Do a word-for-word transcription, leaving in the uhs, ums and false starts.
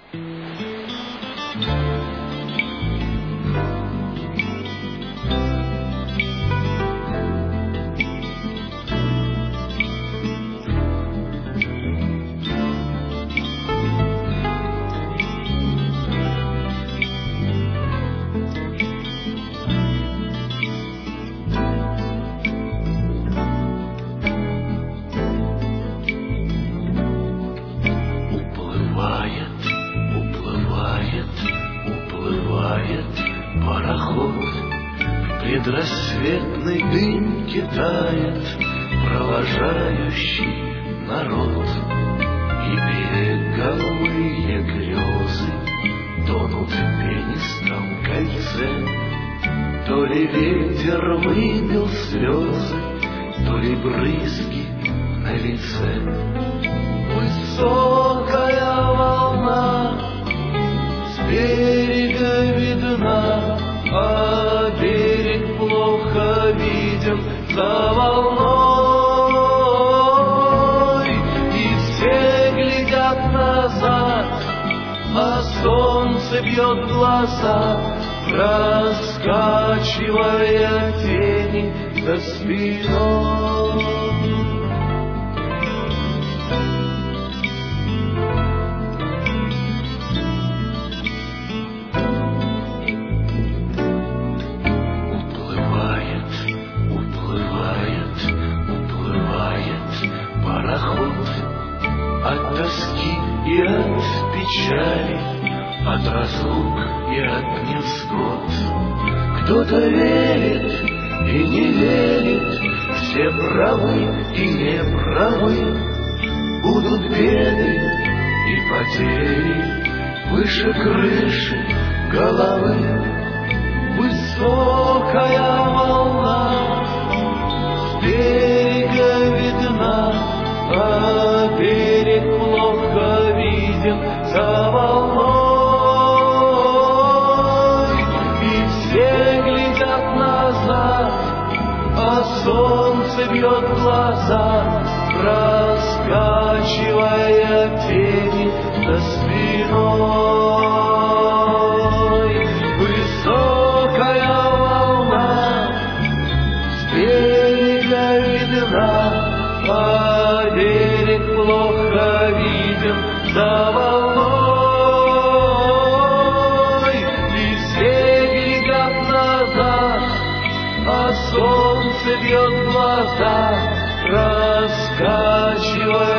Пароход предрассветной дымки тает, провожающий народ. И береговые грезы тонут в пенистом кольце. То ли ветер выбил слезы, то ли брызги на лице. Высокая волна с берега видна, а берег плохо виден за волной. И все глядят назад, а солнце бьет в глаза, раскачивая тени за спиной. От тоски и от печали, от разлук и от невзгод. Кто-то верит и не верит, все правы и неправы. Будут беды и потери выше крыши головы. Высокая волна с берега видна, а берег плохо виден за волной. И все глядят назад, а солнце бьет в глаза, раскачивая тени за спиной. Высокая волна с берега видна, а берег плохо виден за волной. И все глядят назад, а солнце бьет в глаза, раскачивая